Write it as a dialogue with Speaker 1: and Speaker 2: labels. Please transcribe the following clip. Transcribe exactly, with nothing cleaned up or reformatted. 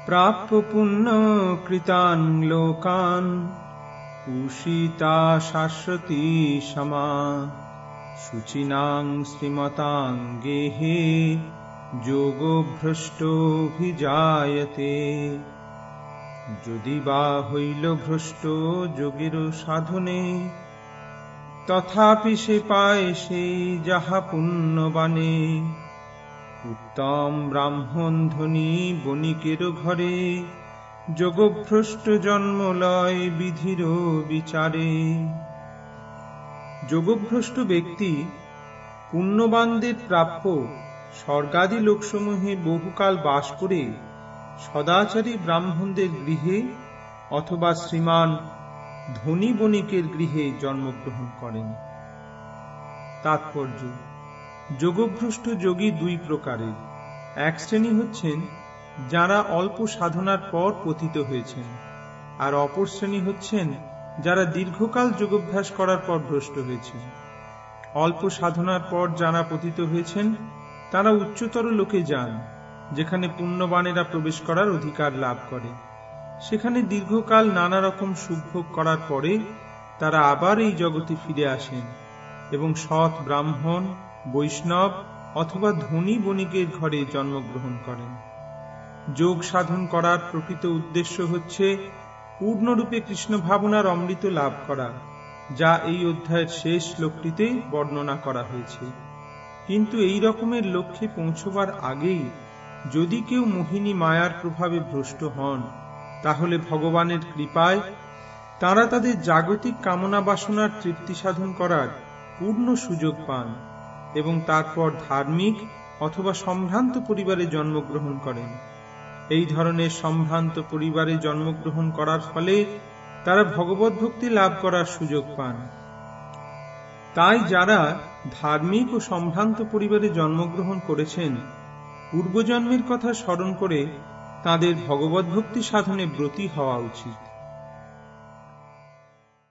Speaker 1: প্রাপ্য পুণ্য কৃতান লোকান উষিতা শাশ্বতী সমা শুচিনাং শ্রীমতাং গেহে যোগ ভ্রষ্টভিজায়তে। যদি বা হইল ভ্রষ্ট যোগের সাধনে, তথাপি সে পায় সেই যাহা পুণ্যবানে। উত্তম ব্রাহ্মণ ধনী বণিকের ঘরে, যোগভ্রষ্ট জন্ম লয় বিধির বিচারে। যোগভ্রষ্ট ব্যক্তি পুণ্যবানদের প্রাপ্য স্বর্গাদি লোকসমূহে বহুকাল বাস করে সদাচারী ব্রাহ্মণদের গৃহে অথবা শ্রীমান ধনী বণিকের গৃহে জন্মগ্রহণ করেন। তাৎপর্য: যোগভ্রষ্ট যোগী দুই প্রকারের। এক শ্রেণী হচ্ছেন যারা অল্প সাধনার পর পতিত হয়েছেন, আর অপর শ্রেণী হচ্ছেন যারা দীর্ঘকাল যোগাভ্যাস করার পর ভ্রষ্ট হয়েছেন। অল্প সাধনার পর যারা পতিত হয়েছেন তারা উচ্চতর লোকে যান, যেখানে পুণ্যবানেরা প্রবেশ করার অধিকার লাভ করে। সেখানে দীর্ঘকাল নানা রকম সুখভোগ করার পরে তারা আবার এই জগতে ফিরে আসেন এবং সৎ ব্রাহ্মণ, বৈষ্ণব অথবা ধনী বণিকের ঘরে জন্মগ্রহণ করেন। যোগ সাধন করার প্রকৃত উদ্দেশ্য হচ্ছে পূর্ণরূপে কৃষ্ণ ভাবনার অমৃত লাভ করা, যা এই অধ্যায়ের শেষ শ্লোকটিতে বর্ণনা করা হয়েছে। কিন্তু এই রকমের লক্ষ্যে পৌঁছবার আগেই যদি কেউ মোহিনী মায়ার প্রভাবে ভ্রষ্ট হন, তাহলে ভগবানের কৃপায় তারা তাদের জাগতিক কামনা বাসনার তৃপ্তি সাধন করার পূর্ণ সুযোগ পান এবং তারপর ধার্মিক অথবা সম্ভ্রান্ত পরিবারে জন্মগ্রহণ করেন। এই ধরনের সম্ভ্রান্ত পরিবারে জন্মগ্রহণ করার ফলে তারা ভগবত ভক্তি লাভ করার সুযোগ পান। তাই যারা ধার্মিক ও সম্ভ্রান্ত পরিবারে জন্মগ্রহণ করেছেন, পূর্বজন্মের কথা স্মরণ করে তাদের ভগবত ভক্তি সাধনে ব্রতী হওয়া উচিত।